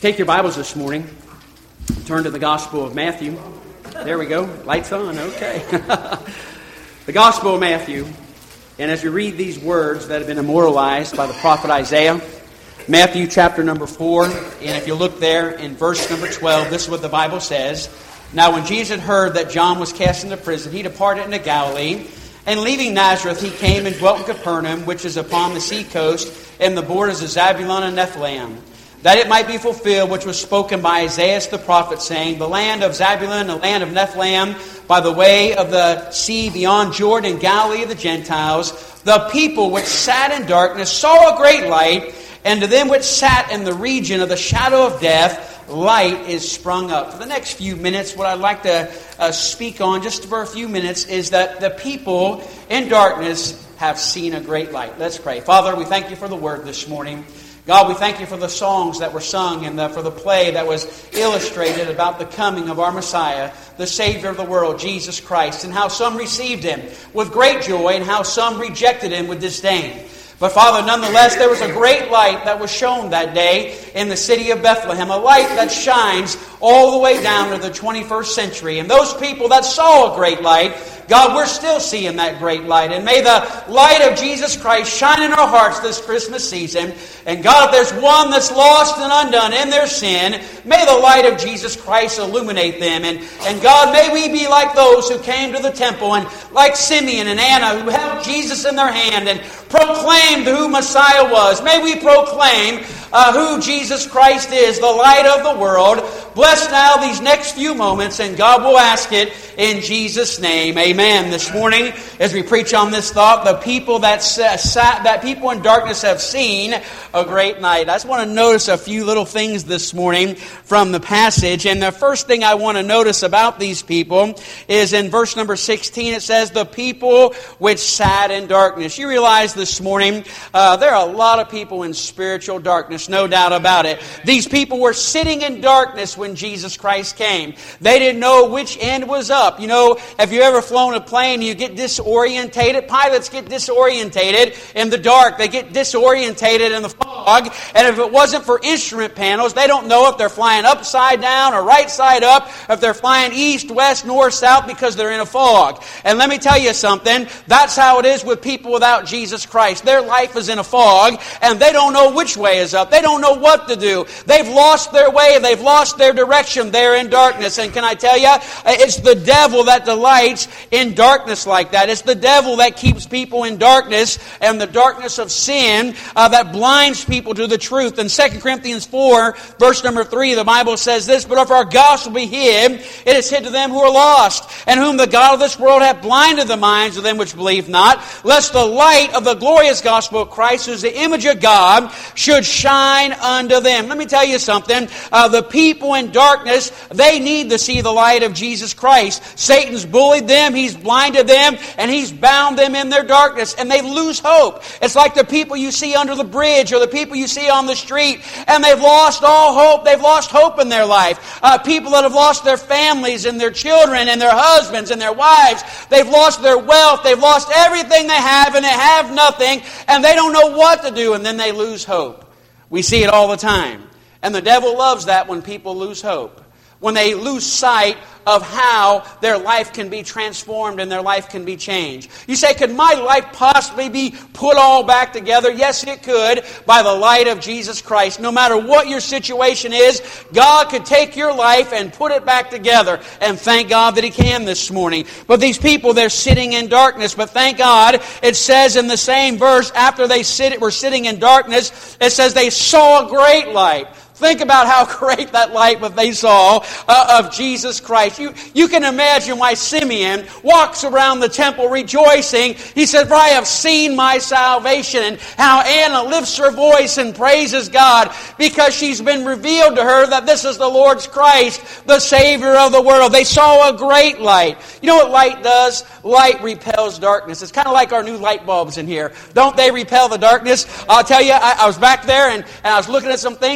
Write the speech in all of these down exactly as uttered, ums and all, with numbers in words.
Take your Bibles this morning. Turn to the Gospel of Matthew. There we go. Lights on. Okay. The Gospel of Matthew. And as you read these words that have been immortalized by the prophet Isaiah, Matthew chapter number four, and if you look there in verse number twelve, this is what the Bible says. Now when Jesus heard that John was cast into prison, he departed into Galilee, and leaving Nazareth, he came and dwelt in Capernaum, which is upon the sea coast, in the borders of Zebulun and Nephthalim, that it might be fulfilled which was spoken by Isaiah the prophet, saying, the land of Zebulun, the land of Nephthalim, by the way of the sea beyond Jordan, Galilee of the Gentiles, the people which sat in darkness saw a great light, and to them which sat in the region of the shadow of death, light is sprung up. For the next few minutes, what I'd like to uh, speak on, just for a few minutes, is that the people in darkness have seen a great light. Let's pray. Father, we thank you for the word this morning. God, we thank you for the songs that were sung and the, for the play that was illustrated about the coming of our Messiah, the Savior of the world, Jesus Christ, and how some received Him with great joy and how some rejected Him with disdain. But Father, nonetheless, there was a great light that was shown that day in the city of Bethlehem, a light that shines all the way down to the twenty-first century. And those people that saw a great light, God, we're still seeing that great light. And may the light of Jesus Christ shine in our hearts this Christmas season. And God, if there's one that's lost and undone in their sin, may the light of Jesus Christ illuminate them. And, and God, may we be like those who came to the temple and like Simeon and Anna who held Jesus in their hand and proclaimed who Messiah was. May we proclaim uh, who Jesus Christ is, the light of the world. Bless now these next few moments, and God will ask it in Jesus' name. Amen. This morning, as we preach on this thought, the people that sat, that people in darkness have seen a great night. I just want to notice a few little things this morning from the passage. And the first thing I want to notice about these people is in verse number sixteen. It says, the people which sat in darkness. You realize this morning, uh, there are a lot of people in spiritual darkness, no doubt about it. These people were sitting in darkness when Jesus Christ came. They didn't know which end was up. You know, have you ever flown a plane and you get disorientated? Pilots get disorientated in the dark. They get disorientated in the fog. And if it wasn't for instrument panels, they don't know if they're flying upside down or right side up, if they're flying east, west, north, south, because they're in a fog. And let me tell you something, that's how it is with people without Jesus Christ. Their life is in a fog, and they don't know which way is up. They don't know what to do. They've lost their way. They've lost their direction. They're in darkness. And can I tell you, it's the devil that delights in darkness like that. It's the devil that keeps people in darkness, and the darkness of sin uh, that blinds people to the truth. In Second Corinthians four, verse number three, the Bible says this, but if our gospel be hid, it is hid to them who are lost, and whom the God of this world hath blinded the minds of them which believe not, lest the light of the glorious gospel of Christ, who is the image of God, should shine unto them. Let me tell you something. Uh, the people in darkness, they need to see the light of Jesus Christ. Satan's bullied them, he's blinded them, and he's bound them in their darkness, and they lose hope. It's like the people you see under the bridge or the people you see on the street, and they've lost all hope. They've lost hope in their life. Uh, people that have lost their families and their children and their husbands and their wives. They've lost their wealth. They've lost everything they have, and they have nothing, and they don't know what to do, and then they lose hope. We see it all the time. And the devil loves that when people lose hope. When they lose sight of how their life can be transformed and their life can be changed. You say, could my life possibly be put all back together? Yes, it could, by the light of Jesus Christ. No matter what your situation is, God could take your life and put it back together. And thank God that He can this morning. But these people, they're sitting in darkness. But thank God, it says in the same verse, after they sit, were sitting in darkness, it says they saw a great light. Think about how great that light that they saw uh, of Jesus Christ. You, you can imagine why Simeon walks around the temple rejoicing. He said, for I have seen my salvation. And how Anna lifts her voice and praises God because she's been revealed to her that this is the Lord's Christ, the Savior of the world. They saw a great light. You know what light does? Light repels darkness. It's kind of like our new light bulbs in here. Don't they repel the darkness? I'll tell you, I, I was back there and, and I was looking at some things. I didn't even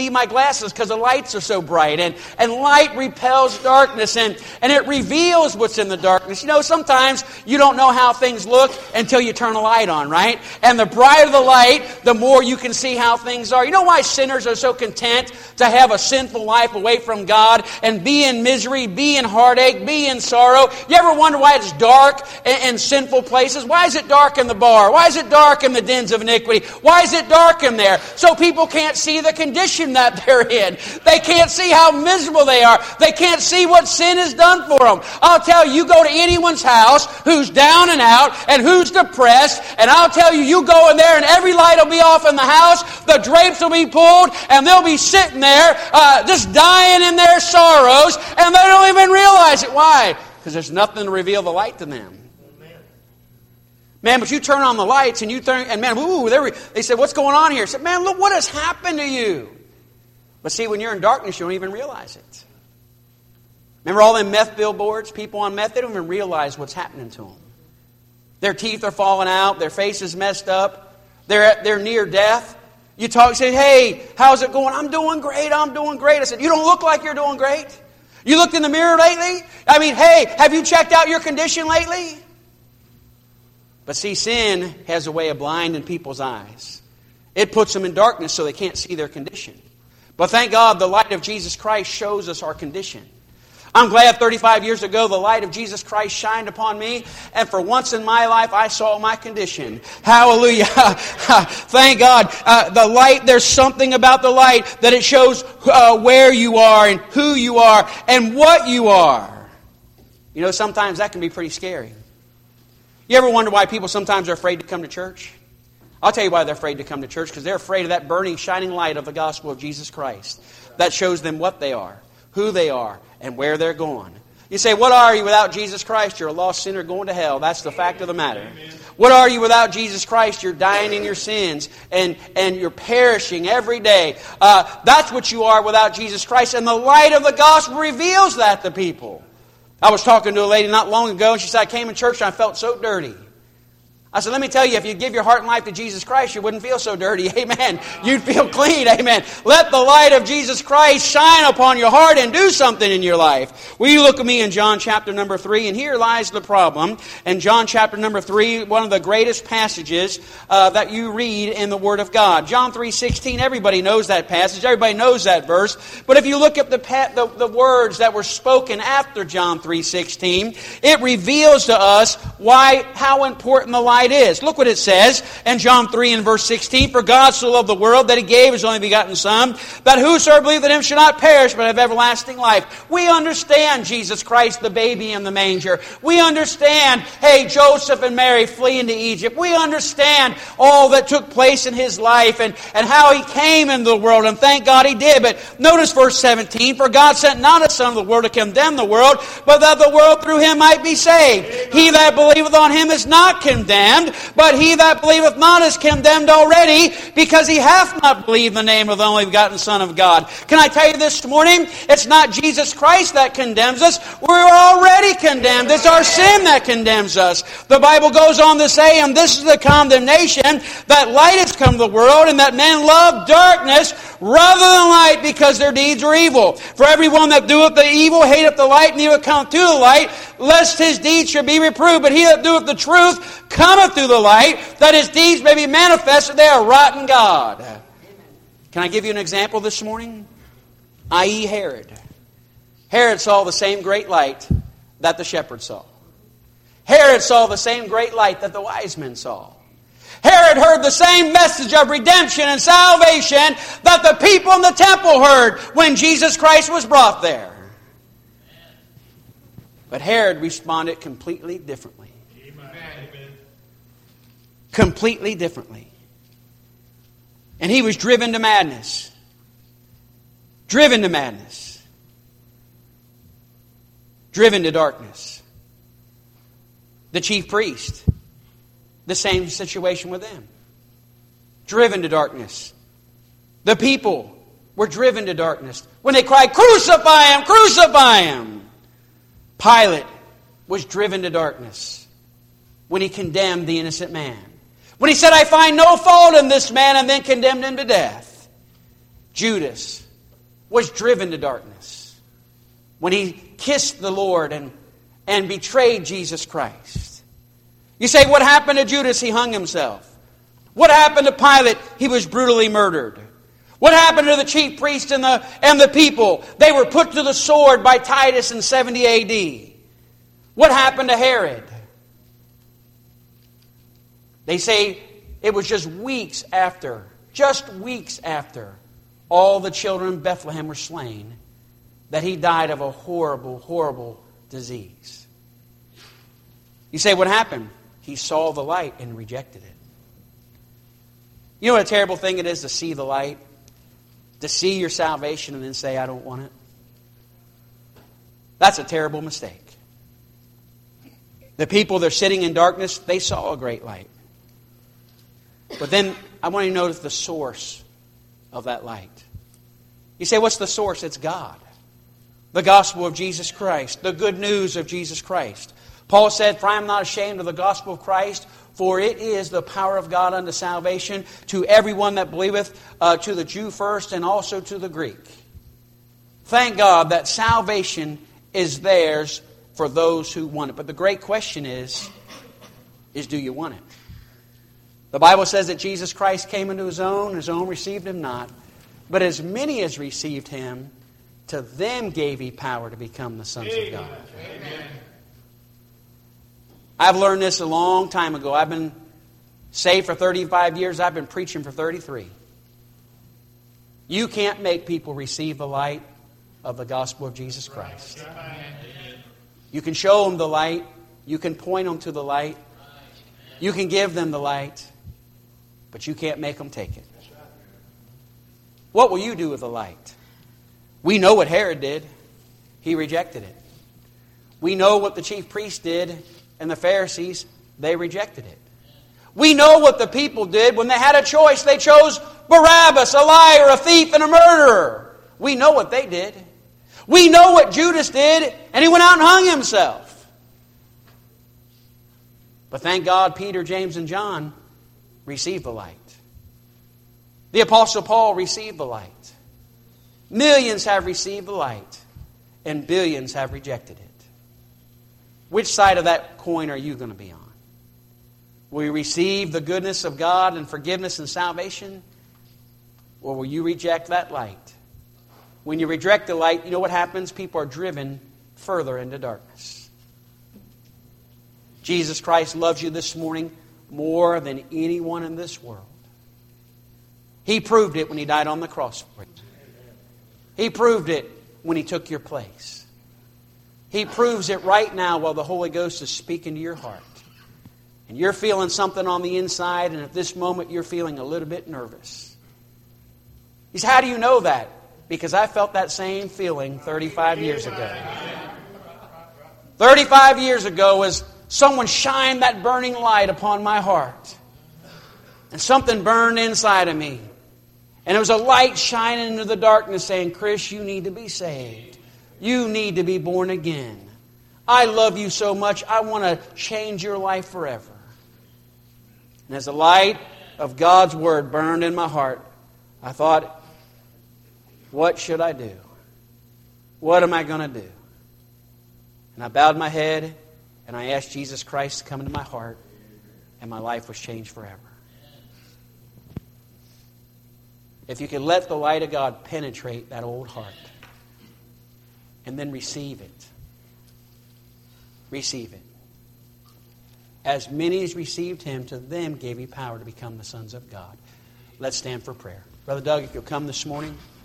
need my glasses because the lights are so bright. And, and light repels darkness, and, and it reveals what's in the darkness. You know, sometimes you don't know how things look until you turn a light on, right? And the brighter the light, the more you can see how things are. You know why sinners are so content to have a sinful life away from God and be in misery, be in heartache, be in sorrow? You ever wonder why it's dark in, in sinful places? Why is it dark in the bar? Why is it dark in the dens of iniquity? Why is it dark in there? So people can't see the condition that they're in. They can't see how miserable they are. They can't see what sin has done for them. I'll tell you, you go to anyone's house who's down and out and who's depressed, and I'll tell you, you go in there and every light will be off in the house, the drapes will be pulled, and they'll be sitting there uh, just dying in their sorrows, and they don't even realize it. Why? Because there's nothing to reveal the light to them. Man, but you turn on the lights and you turn, and man, ooh, they, they said, what's going on here? I said, man, look what has happened to you. But see, when you're in darkness, you don't even realize it. Remember all them meth billboards? People on meth, they don't even realize what's happening to them. Their teeth are falling out, their face is messed up, they're, they're near death. You talk, say, hey, how's it going? I'm doing great, I'm doing great. I said, you don't look like you're doing great. You looked in the mirror lately? I mean, hey, have you checked out your condition lately? But see, sin has a way of blinding people's eyes. It puts them in darkness so they can't see their condition. But thank God the light of Jesus Christ shows us our condition. I'm glad thirty-five years ago the light of Jesus Christ shined upon me, and for once in my life I saw my condition. Hallelujah. Thank God. Uh, the light, there's something about the light that it shows uh, where you are and who you are and what you are. You know, sometimes that can be pretty scary. You ever wonder why people sometimes are afraid to come to church? I'll tell you why they're afraid to come to church. Because they're afraid of that burning, shining light of the gospel of Jesus Christ. That shows them what they are, who they are, and where they're going. You say, what are you without Jesus Christ? You're a lost sinner going to hell. That's the fact of the matter. What are you without Jesus Christ? You're dying in your sins, and, and you're perishing every day. Uh, that's what you are without Jesus Christ. And the light of the gospel reveals that to people. I was talking to a lady not long ago, and she said, I came in church and I felt so dirty. I said, let me tell you, if you give your heart and life to Jesus Christ, you wouldn't feel so dirty. Amen. You'd feel clean. Amen. Let the light of Jesus Christ shine upon your heart and do something in your life. Will you look at me in John chapter number three? And here lies the problem. In John chapter number three, one of the greatest passages uh, that you read in the Word of God. John three sixteen, everybody knows that passage. Everybody knows that verse. But if you look at the, the, the words that were spoken after John three sixteen, it reveals to us why, how important the light is. Look what it says in John three and verse sixteen. For God so loved the world that He gave His only begotten Son, that whosoever believeth in Him should not perish but have everlasting life. We understand Jesus Christ, the baby in the manger. We understand, hey, Joseph and Mary fleeing to Egypt. We understand all that took place in His life and, and how He came into the world, and thank God He did. But notice verse seventeen. For God sent not His Son of the world to condemn the world, but that the world through Him might be saved. Amen. He that believeth on Him is not condemned, but he that believeth not is condemned already, because he hath not believed the name of the only begotten Son of God. Can I tell you this morning? It's not Jesus Christ that condemns us. We're already condemned. It's our sin that condemns us. The Bible goes on to say, and this is the condemnation, that light has come to the world, and that men love darkness rather than light, because their deeds are evil. For everyone that doeth the evil hateth the light, neither cometh to the light, lest his deeds should be reproved. But he that doeth the truth cometh to the light, that his deeds may be manifested they are wrought in God. Can I give you an example this morning? that is. Herod. Herod saw the same great light that the shepherds saw. Herod saw the same great light that the wise men saw. Herod heard the same message of redemption and salvation that the people in the temple heard when Jesus Christ was brought there. But Herod responded completely differently. Amen. Completely differently. And he was driven to madness. Driven to madness. Driven to darkness. The chief priest, the same situation with them. Driven to darkness. The people were driven to darkness. When they cried, crucify him, crucify him. Pilate was driven to darkness when he condemned the innocent man. When he said, I find no fault in this man, and then condemned him to death. Judas was driven to darkness when he kissed the Lord and, and betrayed Jesus Christ. You say, what happened to Judas? He hung himself. What happened to Pilate? He was brutally murdered. What happened to the chief priests and the, and the people? They were put to the sword by Titus in seventy A D. What happened to Herod? They say it was just weeks after, just weeks after all the children of Bethlehem were slain, that he died of a horrible, horrible disease. You say, what happened? He saw the light and rejected it. You know what a terrible thing it is to see the light? To see your salvation and then say, I don't want it? That's a terrible mistake. The people that are sitting in darkness, they saw a great light. But then I want you to notice the source of that light. You say, what's the source? It's God. The gospel of Jesus Christ. The good news of Jesus Christ. Paul said, for I am not ashamed of the gospel of Christ, for it is the power of God unto salvation to everyone that believeth, uh, to the Jew first and also to the Greek. Thank God that salvation is theirs for those who want it. But the great question is, is do you want it? The Bible says that Jesus Christ came into His own, and His own received Him not. But as many as received Him, to them gave He power to become the sons Amen. Of God. Amen. I've learned this a long time ago. I've been saved for thirty-five years. I've been preaching for thirty-three. You can't make people receive the light of the gospel of Jesus Christ. You can show them the light. You can point them to the light. You can give them the light. But you can't make them take it. What will you do with the light? We know what Herod did. He rejected it. We know what the chief priest did and the Pharisees. They rejected it. We know what the people did when they had a choice. They chose Barabbas, a liar, a thief, and a murderer. We know what they did. We know what Judas did, and he went out and hung himself. But thank God Peter, James, and John received the light. The Apostle Paul received the light. Millions have received the light, and billions have rejected it. Which side of that coin are you going to be on? Will you receive the goodness of God and forgiveness and salvation? Or will you reject that light? When you reject the light, you know what happens? People are driven further into darkness. Jesus Christ loves you this morning more than anyone in this world. He proved it when He died on the cross for you. He proved it when He took your place. He proves it right now while the Holy Ghost is speaking to your heart. And you're feeling something on the inside, and at this moment you're feeling a little bit nervous. He said, how do you know that? Because I felt that same feeling thirty-five years ago. thirty-five years ago, as someone shined that burning light upon my heart. And something burned inside of me. And it was a light shining into the darkness saying, Chris, you need to be saved. You need to be born again. I love you so much, I want to change your life forever. And as the light of God's Word burned in my heart, I thought, what should I do? What am I going to do? And I bowed my head and I asked Jesus Christ to come into my heart, and my life was changed forever. If you can let the light of God penetrate that old heart and then receive it. Receive it. As many as received Him, to them gave He power to become the sons of God. Let's stand for prayer. Brother Doug, if you'll come this morning.